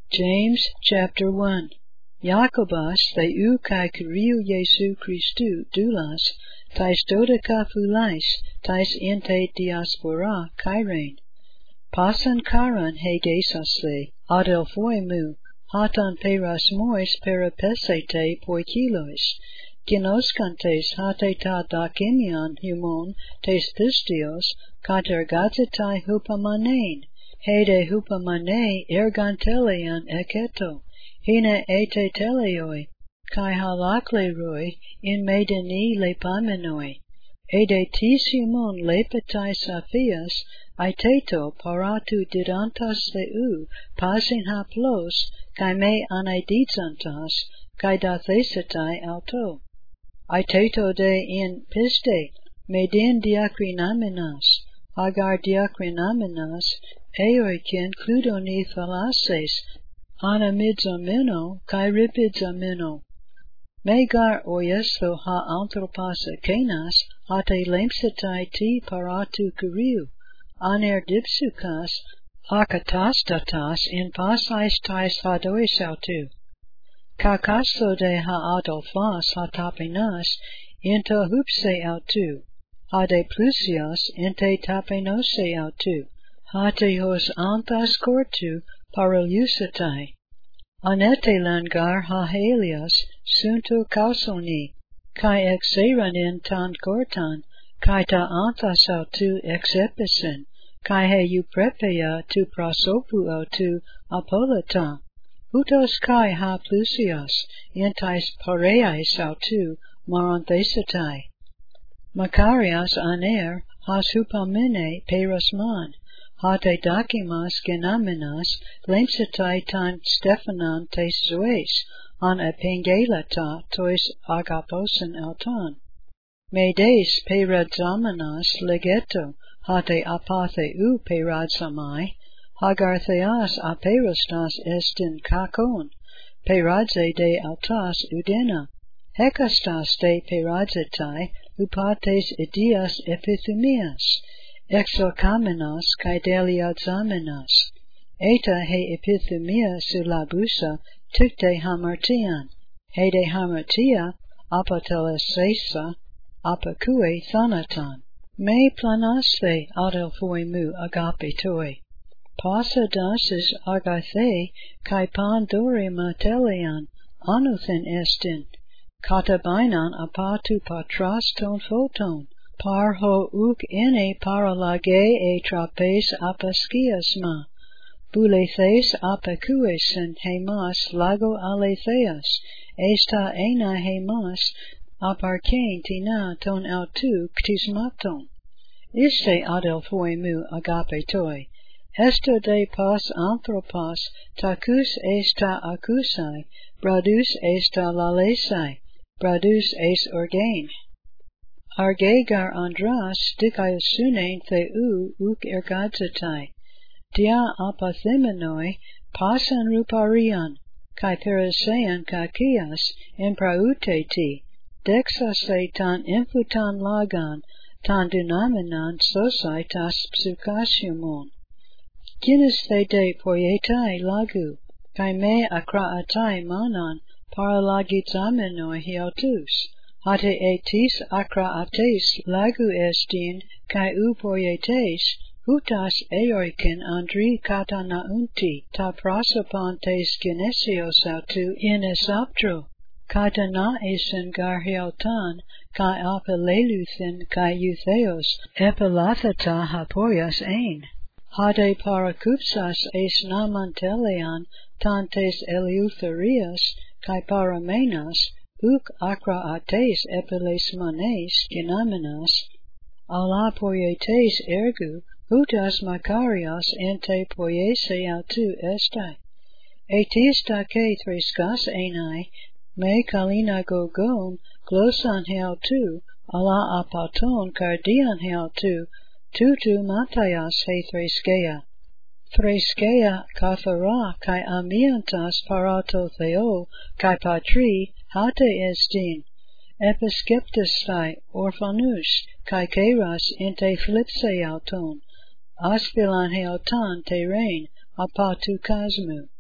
James chapter 1. Jacobus theou kai Kyriou Jesu Christou doulas, tais dodekaphulais, tais ente diaspora kairein. Pasan karan hegesase, adelphoi mu, hatan peras mois peripesete poikilois, ginoskantes hate ta dakimian humon tes pistios, katergazetai hupamanein, hede hupamane ergantelian eketo, hine ete teleoi, kai halakleroi in medeni lepamenoi, ede tis humon lepetai saphias, aiteto paratu didantas theou, pasin haplos, kai me anaidizantas, kai dathesetai auto. Aiteto de in piste, medin diakrinamenas, hagar diakrinamenas, eoikin kludoni thalases, anamidzameno, kai ripidzameno. Megar oiesto ha anthropasa kenas, hate lemsetai ti paratu Kyriou, aner dipsukas, hakatastatas in pasais tais hadois autu. Kakasto de ha adelphos hatapenas, into hupse autu, hade plusios inte tapenose autu, hate hos anthas cortu parolusatai. Anete langar ha helios, sunto kausoni, kai exeranin tan cortan, kai ta anthas autu exepisen, kai he euprepia tu prosopu autu apolita. Hutos kai ha plusios, entais pareais autu maronthesetai. Makarias aner, has hupamene perasman, hate dakimas genamenas, lemsetai tan Stephanon tes zoes, an epengelata tois agaposen auton. Medes peradzamanas legeto, hate apatheu peradzamai, hagartheas aperostas estin kakon, peradze de autas udena, hekastas de peradzetai, upates idias epithumias, exokamenas kai deliadzamenas, eta he epithumia sulabusa tukte hamartian, he de hamartia apatelesesa apakue thanatan, me planaste adelphoi mu agape toi. Pasa dasis agathe kai pandori matelian anuthen estin, katabainan apatu patras ton photon, par ho uk ene paralage e trapes apaskiasma, bulethes apakuesen hemas lago aletheas, esta ena hemas aparkein tina ton autu ktismaton. Iste adelphoi mu agape toi. Esto de pas anthropos, tacus esta acusai, bradus esta lalesai, bradus es orgain. Argegar andras dikaiasunein theou uk ergadzetai, dia apathemenoi, pasan ruparian, kai perisean kakias, imprauteti, dexase tan infutan lagan, tan dunamenan sosai tas psukasiumon. Ginis de poietai lagu, kai me akraatai manan, paralagizamenoi hiautus, hate etis akraates lagu estin, kai u poietes, hutas eoikin andri katanaunti, ta prasopantes genesios autu in esaptro, kata naesen gar hiautan, kai apeleluthin kai eutheos, epilathata hapoias ein. Hade parakupsas es namantelian tantes eleutherias, kai paramenas, uk akraates epilesmanes genamenas, ala poietes ergu, hutas makarios ente poiese autu estai. Etis take threskas enai, me kalina gogon, glosan heautu, ala apaton kardian heautu, tutu Matthias he threskeia. Threskeia kathara kai amiantas parato theo kai patri hate estin. Episkeptastai orphanus kai keras inte flipse auton. Aspilan heautan te rein apatu kasmu.